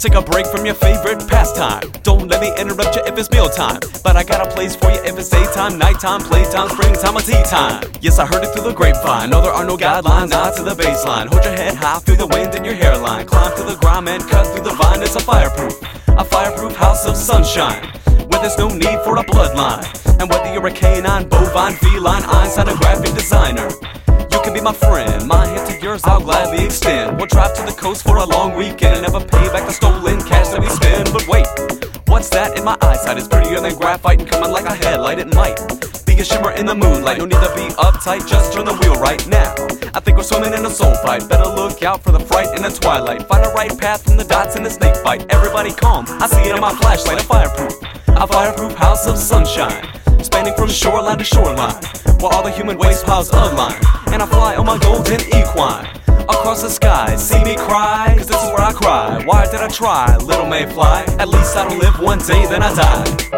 Take a break from your favorite pastime. Don't let me interrupt you if it's mealtime, but I got a place for you if it's daytime, nighttime, playtime, springtime, or tea time. Yes, I heard it through the grapevine. No, there are no guidelines. Nod to the baseline. Hold your head high, feel the wind in your hairline. Climb to the grime and cut through the vine. It's a fireproof house of sunshine, where there's no need for a bloodline. And whether you're a canine, bovine, feline, Einstein, or graphic designer, you can be my friend. My hand to yours I'll gladly extend. We'll drive to the coast for a long weekend and never pay back the stolen cash that we spend. But wait, what's that in my eyesight? It's prettier than graphite and coming like a headlight. It might be a shimmer in the moonlight. No need to be uptight, just turn the wheel right now. I think we're swimming in a soul fight. Better look out for the fright in the twilight. Find a right path from the dots in the snake bite. Everybody calm, I see it in my flashlight. A fireproof house of sunshine, spanning from shoreline to shoreline, where all the human waste piles align. And I fly on my golden equine across the sky. See me cry, cause this is where I cry. Why did I try? Little mayfly, at least I don't live one day, then I die.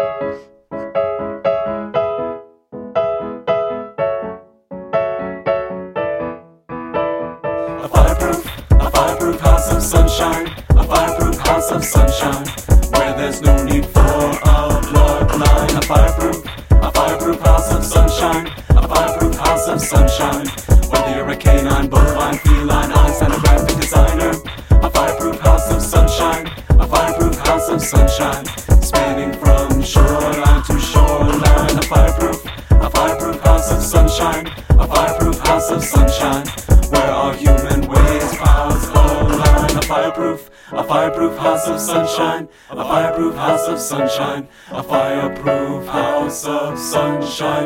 A fireproof house of sunshine, a fireproof house of sunshine, where there's no need for a bloodline. A fireproof house of sunshine, a fireproof house of sunshine, whether you're a canine, bovine, feline, Einstein, or graphic designer. A fireproof house of sunshine, a fireproof house of sunshine, spanning from shoreline to shoreline. A fireproof house of sunshine, a fireproof house of sunshine, where all human waste piles align. A fireproof house of sunshine, a fireproof house of sunshine, a fireproof house of sunshine.